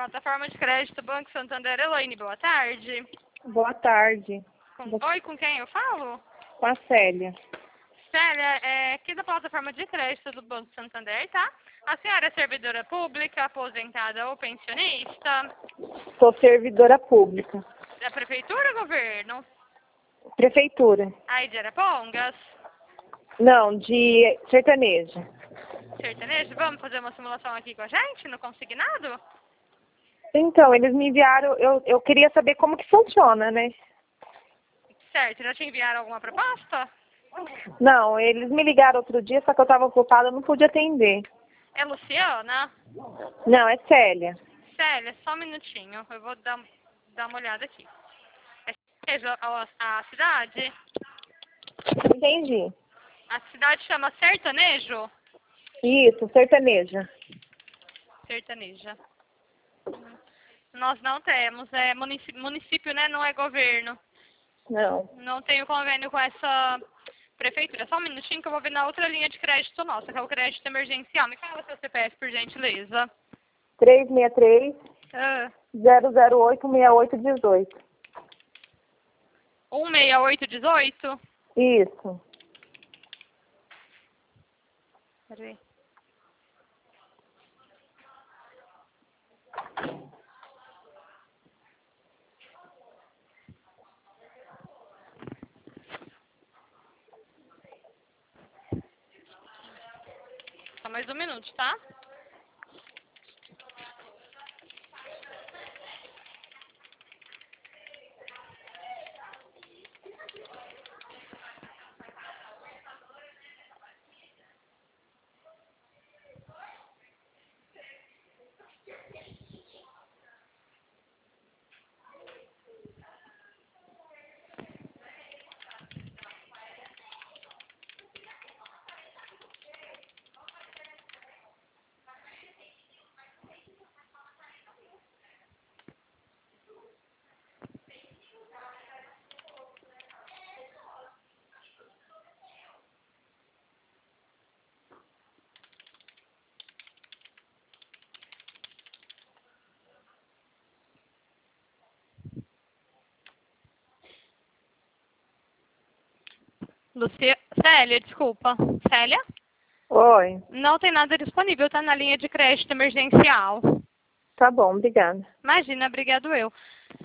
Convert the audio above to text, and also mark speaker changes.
Speaker 1: Plataforma de crédito Banco Santander, Elaine, boa tarde.
Speaker 2: Boa tarde.
Speaker 1: Oi, com quem eu falo?
Speaker 2: Com a Célia.
Speaker 1: Célia, aqui da plataforma de crédito do Banco Santander, tá? A senhora é servidora pública, aposentada ou pensionista?
Speaker 2: Sou servidora pública.
Speaker 1: Da prefeitura ou governo?
Speaker 2: Prefeitura.
Speaker 1: Aí de Arapongas?
Speaker 2: Não, de sertaneja.
Speaker 1: Sertanejo? Vamos fazer uma simulação aqui com a gente, no consignado?
Speaker 2: Então, eles me enviaram, eu queria saber como que funciona, né?
Speaker 1: Certo, já te enviaram alguma proposta?
Speaker 2: Não, eles me ligaram outro dia, só que eu estava ocupada, eu não pude atender.
Speaker 1: É Luciana?
Speaker 2: Não, é Célia.
Speaker 1: Célia, só um minutinho, eu vou dar uma olhada aqui. É a cidade?
Speaker 2: Entendi.
Speaker 1: A cidade chama Sertanejo?
Speaker 2: Isso, sertaneja.
Speaker 1: Sertaneja. Nós não temos, é município, né? Não é governo.
Speaker 2: Não.
Speaker 1: Não tenho convênio com essa prefeitura. Só um minutinho que eu vou ver na outra linha de crédito nossa, que é o crédito emergencial. Me fala seu CPF, por gentileza.
Speaker 2: 363
Speaker 1: Ah,
Speaker 2: 008 6818.
Speaker 1: 16818?
Speaker 2: Isso.
Speaker 1: Peraí. Só mais um minuto, tá? Célia, desculpa. Célia?
Speaker 2: Oi.
Speaker 1: Não tem nada disponível, tá na linha de crédito emergencial.
Speaker 2: Tá bom, obrigada.
Speaker 1: Imagina, obrigado eu.